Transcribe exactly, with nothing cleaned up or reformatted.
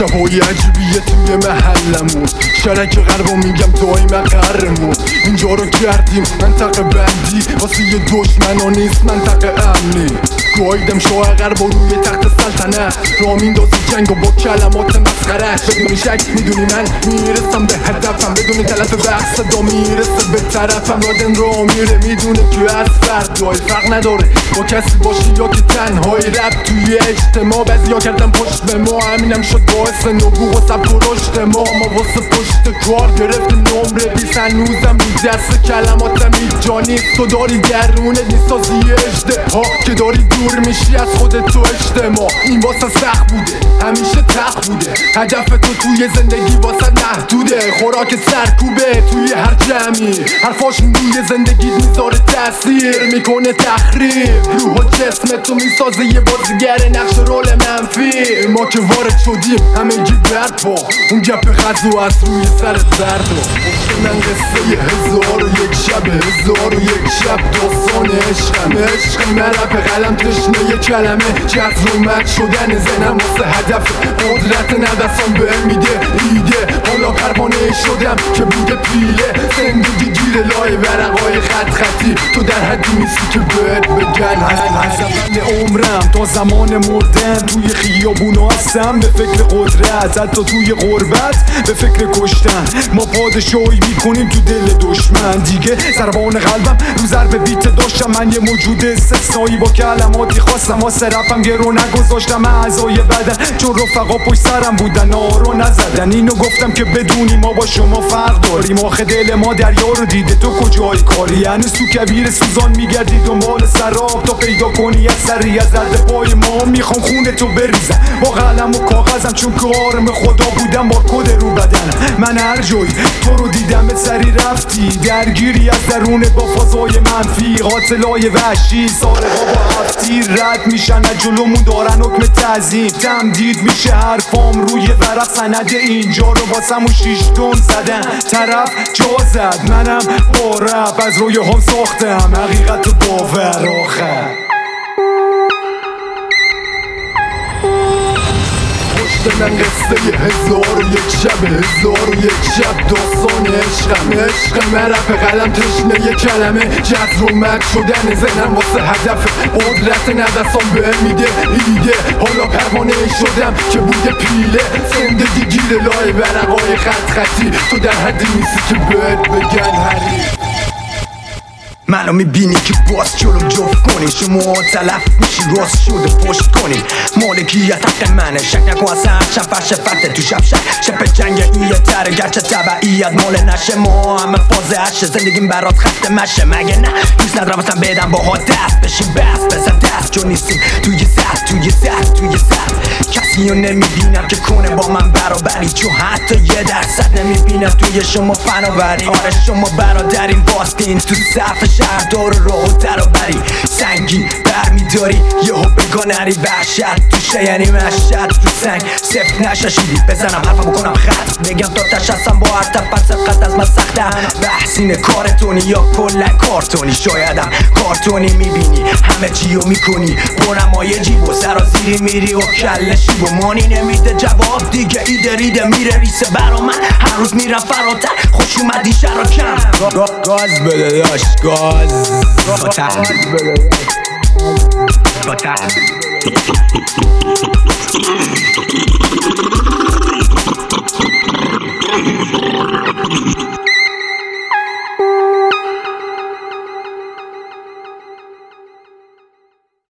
شبای عجیبیه توی محلمون شرک غربو میگم توی مقرمون اینجا رو کردیم منطقه بندی واسه یه دشمنا نیست منطقه امنی گایدم شاه غرب و روی تخت سلطنت را میندازی جنگ و با کلمات مسخره بدون شک میدونی من میرسم به هدفم بدون تلف وقت صدا میرسه به طرفم رادن را میره میدونه که از فردای فرق نداره با کسی باشی یا که تنهایی رب توی اجتماع بعضیا کردم پشت به ما همینم شد باعث نبوغ و سبک و رشد ما ما واسه پشت کار گرفتیم نمره بیست هنوزم رو دست کلماتم هیچ جا نیست تو داری درونت میسازی اجده ها که داری دور میشی از خودت تو اجتماع این واسه سخت بوده همیشه تخت بوده هدف تو توی زندگی واسه محدوده خوراک سرکوبه توی هر جمعی حرفاشون روی زندگیت میذاره تاثیر میکنه تخریب روح و جسم تو میسازه یه بازیگر نقش رول منفی ما که وارد شدیم همه گی برد با اون گپ غذا از روی سر زرد و من قصه هزار و یک شب هزار و یک شب داستان عشقم عشق مرپ قلم تشنه یه کلمه جذر و مد شدن زنم واسه هدف قدرت نوسان به میده ایده حالا پروانه شدم که بوده پیله زندگی گیر لای ورقای خط خطی تو در حدی نیستی که بهت بگن از اول عمرم تا زمان مردن توی خیابونا هستم به فکر قدرت حتی توی غربت به فکر کشتن ما پادشاهی میکنیم تو دل دشمن دیگه ضربان قلبم رو ضرب بیت داشتم من یه موجود استثنایی با کلماتی خواستم واسه رپم گرو نگذاشتم اعضای بدن چون رفقا پشت سرم بودن آرو نزدن اینو گفتم که بدونی ما با شما فرق داریم آخه دل ما دریا رو دیده تو کجای کاری هنوز تو کویر سوزان میگردی دنبال سراب تا پیدا کنی از سری از درد پای ما میخوام خونه تو بریزم با قلم و کاغذم چون که آرم خدا بودم با کد رو بدنم من هر جایی تو رو دیدم به سری رفتی درگیری از درون با فضای منفی قاتلای وحشی سارقا با هفتیر رد میشن از جلومون دارن حکم تعظیم تمدید میشه حرفام روی ورق سند اینجا رو واسم و شیش تون زدن طرف جا زد منم با رب از روی هم ساختم حقیقت و باور آخر من قصه هزار و یک شب هزار و یک شب داستان عشقم عشق مرپ قلم تشنه یه کلمه جذر و مد شدن زنم واسه هدف قدرت نوسان به میده ایده حالا پروانه شدم که بوده پیله زندگی گیر لای ورقای خط خطی تو در حدی نیستی که بهت بگن حریف منو میبینی که باز جلو جفت کنی شما تلف میشی راست شده پشت کنی مالکیت حق منه شک نکن اصلا هرچند فرش فته تو شب شک شب جنگ ایه تره گرچه تبعیت مال نشه ما همه فاز عشه زندگیم برات خط مشه مگه نه دوست ندارم اصلا بدم باها دست بشین بس بزن دست چون نیستیم توی سر توی سر توی سر کسی رو نمیبینم که کنه با من برابری چون حتی یه درصد نمیبینم توی شما فناوری آره شما برادرین باستین تو صف شهردار راه و در و بری سنگین برمیداری یه ها بگانری وحشت تو شیعنی مشت رو سنگ سفت نشاشیدی بزنم حرفم بکنم خط بگم تا تشستم با هر تفت سبقت از من سختم بحثین کارتونی یا کلن کارتونی شایدم کارتونی میبینی همه چی رو میکنی برمای جیب و سرازیری میری و کلشی و مانی نمیده جواب دیگه ایده ریده میره ریسه برا من هر روز میرم فراتر خوش اومدی شراکم گاز بده داشت گاز گاز بده گاز